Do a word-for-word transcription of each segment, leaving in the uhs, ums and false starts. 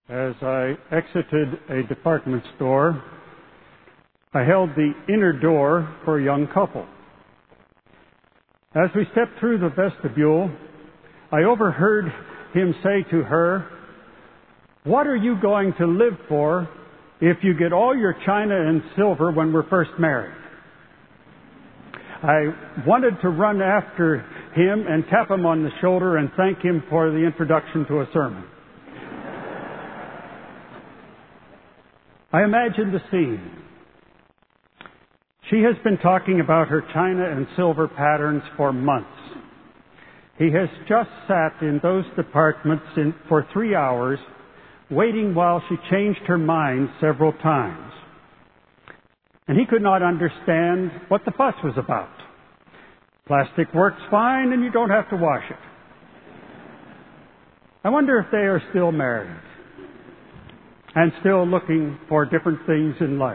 As I exited a department store, I held the inner door for a young couple. As we stepped through the vestibule, I overheard him say to her, "What are you going to live for if you get all your china and silver when we're first married?" I wanted to run after him and tap him on the shoulder and thank him for the introduction to a sermon. I imagined the scene. She has been talking about her china and silver patterns for months. He has just sat in those departments in, for three hours, waiting while she changed her mind several times. And he could not understand what the fuss was about. Plastic works fine and you don't have to wash it. I wonder if they are still married and still looking for different things in life.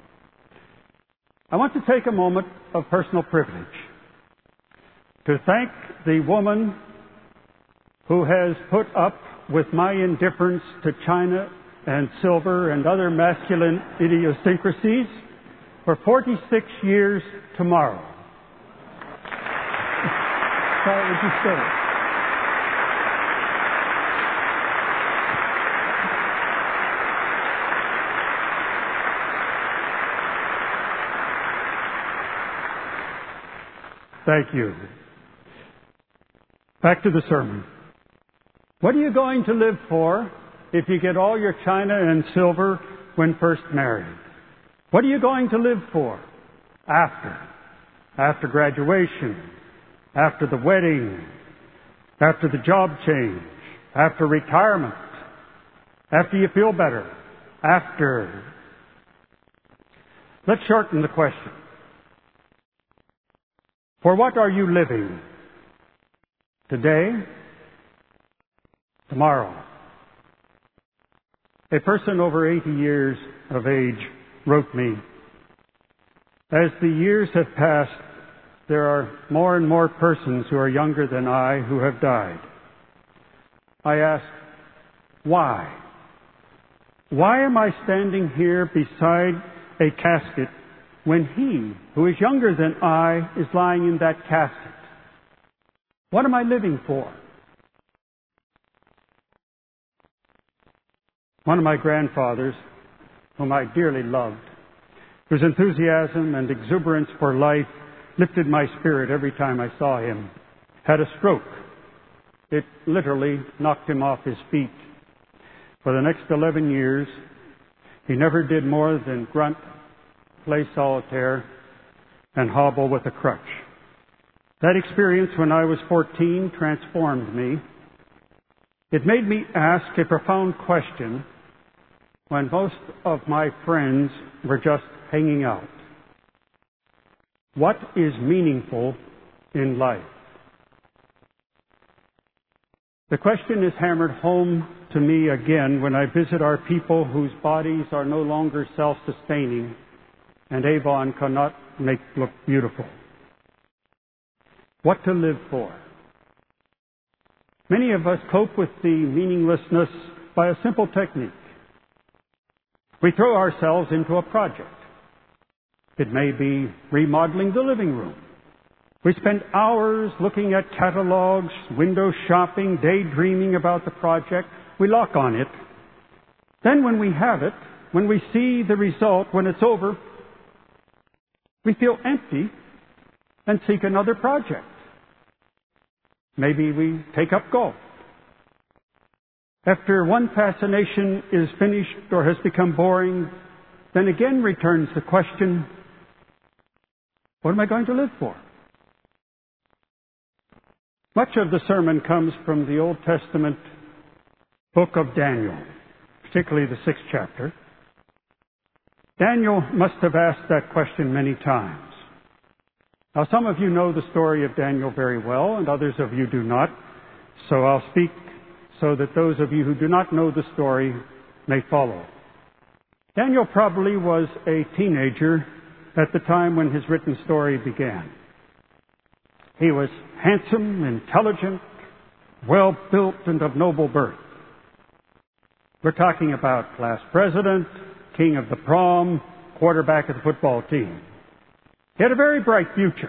I want to take a moment of personal privilege to thank the woman who has put up with my indifference to china and silver and other masculine idiosyncrasies for forty-six years tomorrow. Sorry, would you stay? Thank you. Back to the sermon. What are you going to live for if you get all your china and silver when first married? What are you going to live for after? After graduation, after the wedding, after the job change, after retirement, after you feel better, after. Let's shorten the question. For what are you living? Today? Tomorrow? A person over eighty years of age wrote me, "As the years have passed, there are more and more persons who are younger than I who have died. I ask, why? Why am I standing here beside a casket when he, who is younger than I, is lying in that casket? What am I living for?" One of my grandfathers, whom I dearly loved, whose enthusiasm and exuberance for life lifted my spirit every time I saw him, had a stroke. It literally knocked him off his feet. For the next eleven years, he never did more than grunt, play solitaire, and hobble with a crutch. That experience when I was fourteen transformed me. It made me ask a profound question when most of my friends were just hanging out. What is meaningful in life? The question is hammered home to me again when I visit our people whose bodies are no longer self-sustaining and Avon cannot make look beautiful. What to live for? Many of us cope with the meaninglessness by a simple technique. We throw ourselves into a project. It may be remodeling the living room. We spend hours looking at catalogs, window shopping, daydreaming about the project. We lock on it. Then when we have it, when we see the result, when it's over, we feel empty and seek another project. Maybe we take up golf. After one fascination is finished or has become boring, then again returns the question, what am I going to live for? Much of the sermon comes from the Old Testament book of Daniel, particularly the sixth chapter. Daniel must have asked that question many times. Now, some of you know the story of Daniel very well, and others of you do not. So I'll speak so that those of you who do not know the story may follow. Daniel probably was a teenager at the time when his written story began. He was handsome, intelligent, well-built, and of noble birth. We're talking about class president, king of the prom, quarterback of the football team. He had a very bright future,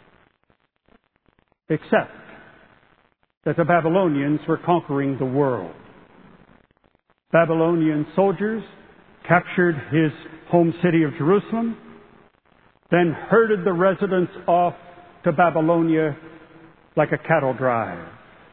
except that the Babylonians were conquering the world. Babylonian soldiers captured his home city of Jerusalem, then herded the residents off to Babylonia like a cattle drive.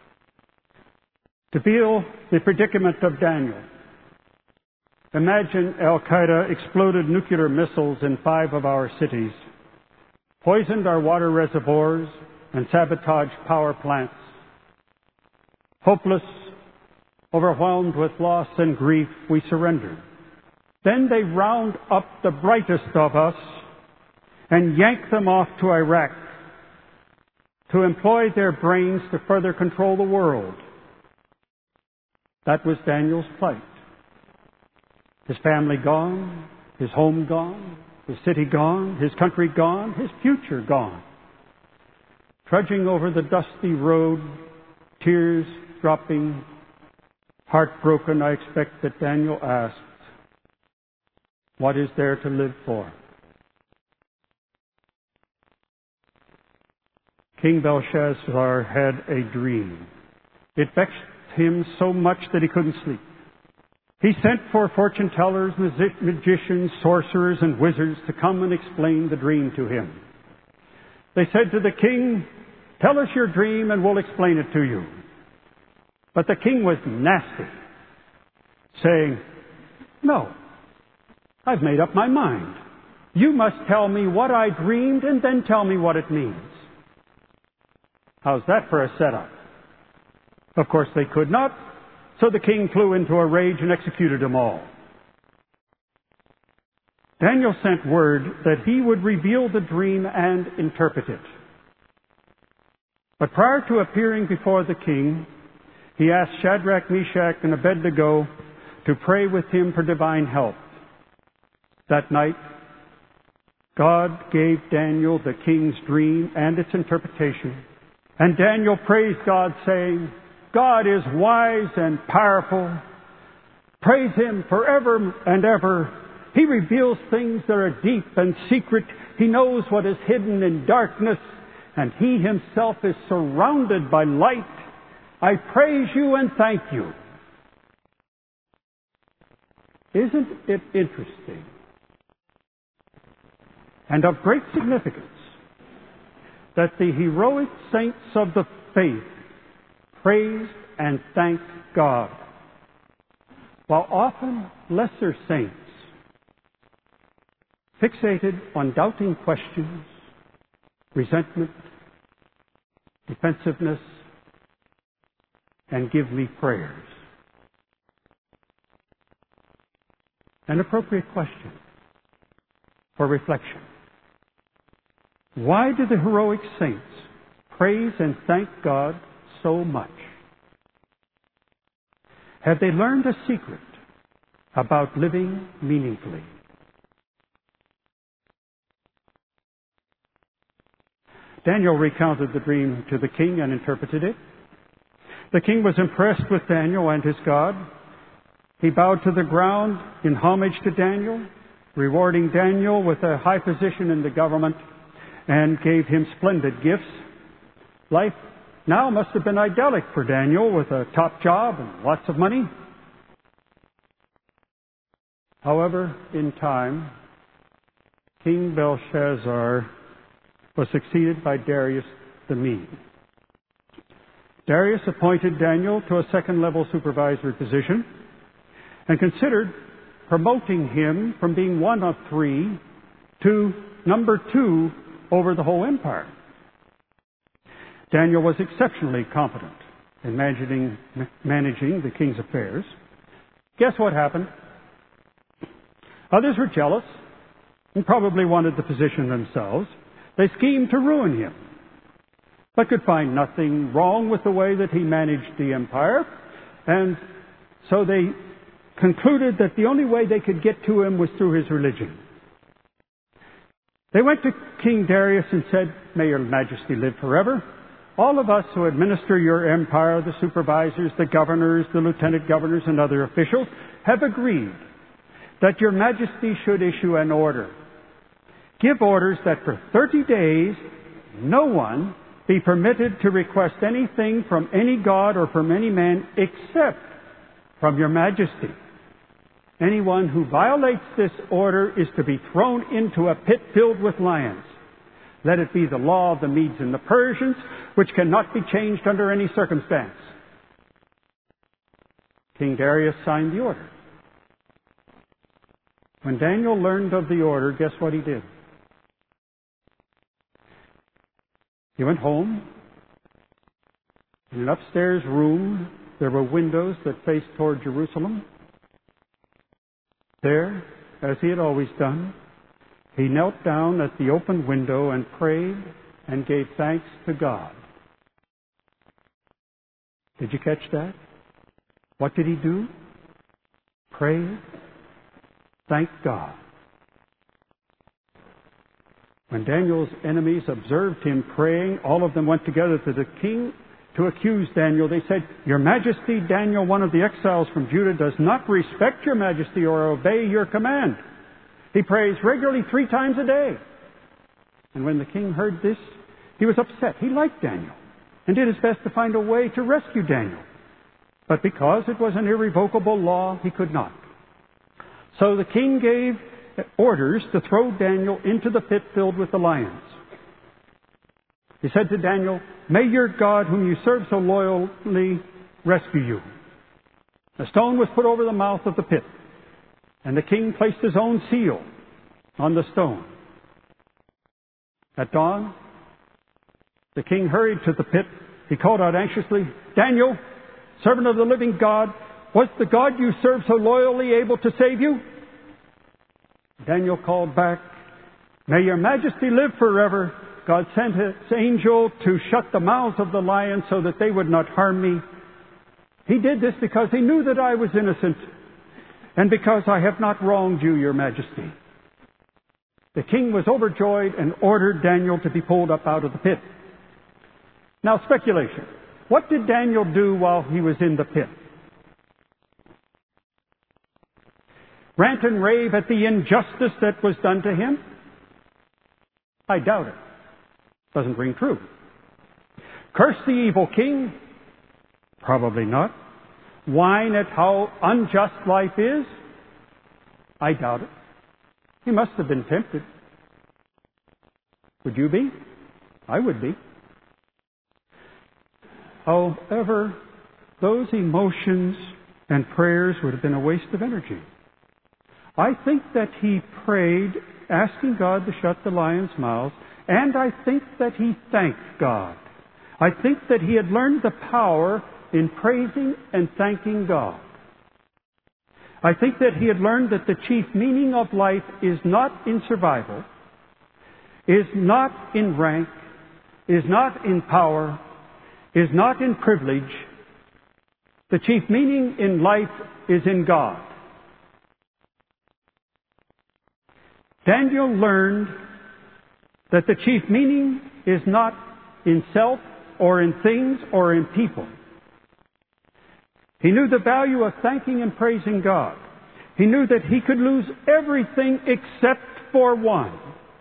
To feel the predicament of Daniel, imagine Al-Qaeda exploded nuclear missiles in five of our cities, poisoned our water reservoirs, and sabotaged power plants. Hopeless, overwhelmed with loss and grief, we surrendered. Then they round up the brightest of us and yank them off to Iraq to employ their brains to further control the world. That was Daniel's plight. His family gone, his home gone, his city gone, his country gone, his future gone. Trudging over the dusty road, tears dropping, heartbroken, I expect that Daniel asked, "What is there to live for?" King Belshazzar had a dream. It vexed him so much that he couldn't sleep. He sent for fortune tellers, magicians, sorcerers, and wizards to come and explain the dream to him. They said to the king, "Tell us your dream and we'll explain it to you." But the king was nasty, saying, "No, I've made up my mind. You must tell me what I dreamed and then tell me what it means." How's that for a setup? Of course they could not, so the king flew into a rage and executed them all. Daniel sent word that he would reveal the dream and interpret it. But prior to appearing before the king, he asked Shadrach, Meshach, and Abednego to pray with him for divine help. That night, God gave Daniel the king's dream and its interpretation. And Daniel praised God, saying, "God is wise and powerful. Praise Him forever and ever. He reveals things that are deep and secret. He knows what is hidden in darkness, and He Himself is surrounded by light. I praise you and thank you." Isn't it interesting and of great significance that the heroic saints of the faith praised and thanked God, while often lesser saints fixated on doubting questions, resentment, defensiveness, and give me prayers? An appropriate question for reflection. Why do the heroic saints praise and thank God so much? Have they learned a secret about living meaningfully? Daniel recounted the dream to the king and interpreted it. The king was impressed with Daniel and his God. He bowed to the ground in homage to Daniel, rewarding Daniel with a high position in the government, and gave him splendid gifts. Life now must have been idyllic for Daniel, with a top job and lots of money. However, in time, King Belshazzar was succeeded by Darius the Mede. Darius appointed Daniel to a second-level supervisory position and considered promoting him from being one of three to number two over the whole empire. Daniel was exceptionally competent in managing, managing the king's affairs. Guess what happened? Others were jealous and probably wanted the position themselves. They schemed to ruin him, but could find nothing wrong with the way that he managed the empire. And so they concluded that the only way they could get to him was through his religion. They went to King Darius and said, "May your majesty live forever. All of us who administer your empire, the supervisors, the governors, the lieutenant governors, and other officials, have agreed that your majesty should issue an order. Give orders that for thirty days no one be permitted to request anything from any god or from any man except from your majesty. Anyone who violates this order is to be thrown into a pit filled with lions. Let it be the law of the Medes and the Persians, which cannot be changed under any circumstance. King Darius signed the order. When Daniel learned of the order, guess what he did? He went home. In an upstairs room, there were windows that faced toward Jerusalem. There, as he had always done, he knelt down at the open window and prayed and gave thanks to God. Did you catch that? What did he do? Pray, thank God. When Daniel's enemies observed him praying, all of them went together to the king to accuse Daniel. They said, "Your Majesty, Daniel, one of the exiles from Judah, does not respect your Majesty or obey your command. He prays regularly three times a day." And when the king heard this, he was upset. He liked Daniel and did his best to find a way to rescue Daniel. But because it was an irrevocable law, he could not. So the king gave orders to throw Daniel into the pit filled with the lions. He said to Daniel, "May your God, whom you serve so loyally, rescue you." A stone was put over the mouth of the pit, and the king placed his own seal on the stone. At dawn, the king hurried to the pit. He called out anxiously, "Daniel, servant of the living God, was the God you serve so loyally able to save you?" Daniel called back, "May your majesty live forever. God sent his angel to shut the mouths of the lions so that they would not harm me. He did this because he knew that I was innocent and because I have not wronged you, your majesty." The king was overjoyed and ordered Daniel to be pulled up out of the pit. Now, speculation. What did Daniel do while he was in the pit? Rant and rave at the injustice that was done to him? I doubt it. Doesn't ring true. Curse the evil king? Probably not. Whine at how unjust life is? I doubt it. He must have been tempted. Would you be? I would be. However, those emotions and prayers would have been a waste of energy. I think that he prayed, asking God to shut the lions' mouths, and I think that he thanked God. I think that he had learned the power in praising and thanking God. I think that he had learned that the chief meaning of life is not in survival, is not in rank, is not in power, is not in privilege. The chief meaning in life is in God. Daniel learned that the chief meaning is not in self or in things or in people. He knew the value of thanking and praising God. He knew that he could lose everything except for one: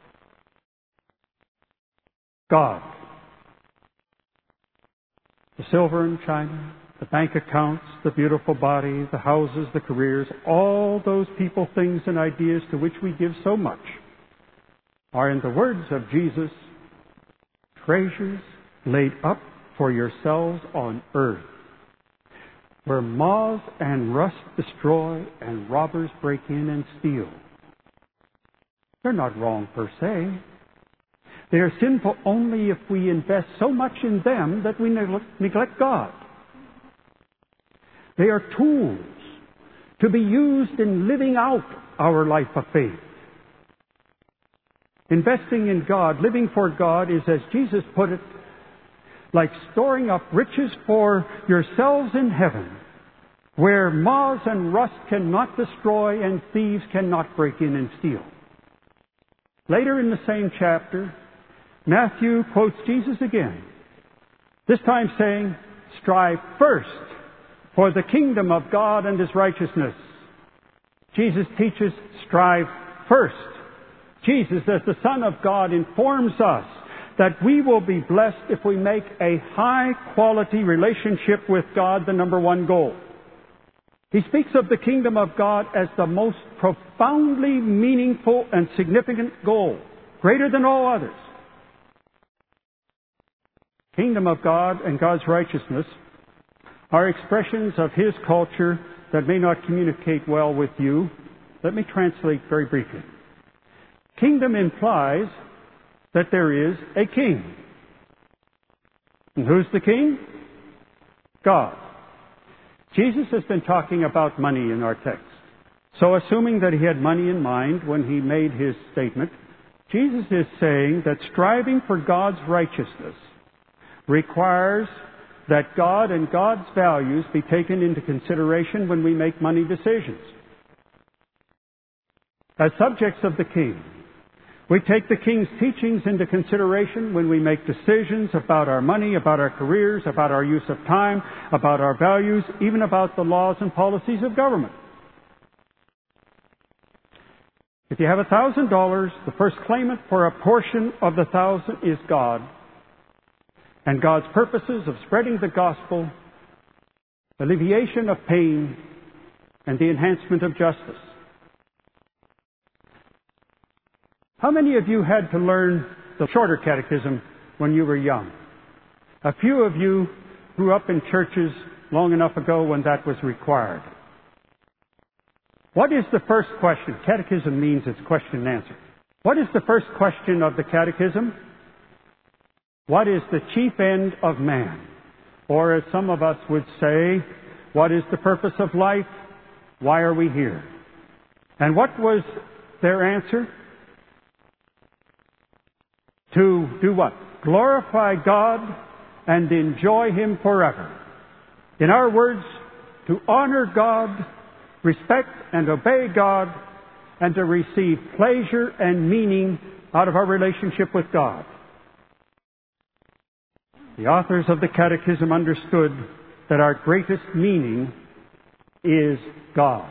God. The silver and china, the bank accounts, the beautiful body, the houses, the careers, all those people, things, and ideas to which we give so much are, in the words of Jesus, treasures laid up for yourselves on earth, where moths and rust destroy and robbers break in and steal. They're not wrong per se. They are sinful only if we invest so much in them that we neglect God. They are tools to be used in living out our life of faith. Investing in God, living for God, is, as Jesus put it, like storing up riches for yourselves in heaven, where moths and rust cannot destroy and thieves cannot break in and steal. Later in the same chapter, Matthew quotes Jesus again This time saying, strive first for the kingdom of God and His righteousness. Jesus teaches, strive first. Jesus, as the Son of God, informs us that we will be blessed if we make a high-quality relationship with God the number one goal. He speaks of the kingdom of God as the most profoundly meaningful and significant goal, greater than all others. Kingdom of God and God's righteousness are expressions of His culture that may not communicate well with you. Let me translate very briefly. Kingdom implies that there is a king. And who's the king? God. Jesus has been talking about money in our text. So assuming that He had money in mind when He made His statement, Jesus is saying that striving for God's righteousness requires that God and God's values be taken into consideration when we make money decisions. As subjects of the King, we take the King's teachings into consideration when we make decisions about our money, about our careers, about our use of time, about our values, even about the laws and policies of government. If you have a thousand dollars, the first claimant for a portion of the thousand is God, and God's purposes of spreading the gospel, alleviation of pain, and the enhancement of justice. How many of you had to learn the shorter catechism when you were young? A few of you grew up in churches long enough ago when that was required. What is the first question? Catechism means it's question and answer. What is the first question of the catechism? What is the chief end of man? Or as some of us would say, what is the purpose of life? Why are we here? And what was their answer? To do what? Glorify God and enjoy Him forever. In our words, to honor God, respect and obey God, and to receive pleasure and meaning out of our relationship with God. The authors of the Catechism understood that our greatest meaning is God.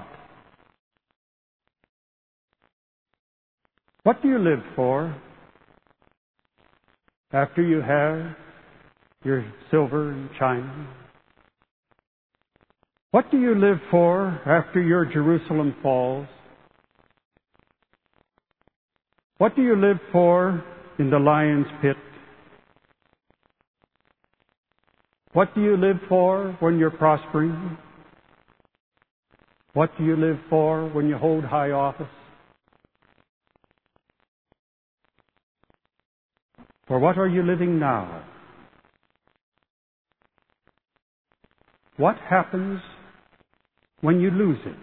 What do you live for after you have your silver and china? What do you live for after your Jerusalem falls? What do you live for in the lion's pit? What do you live for when you're prospering? What do you live for when you hold high office? For what are you living now? What happens when you lose it?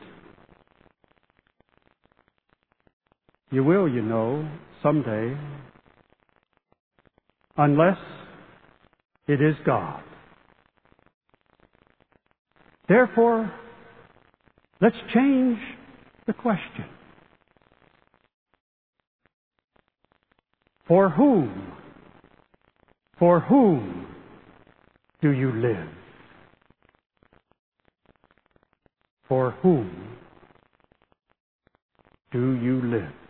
You will, you know, someday, unless it is God. Therefore, let's change the question. For whom? For whom do you live? For whom do you live?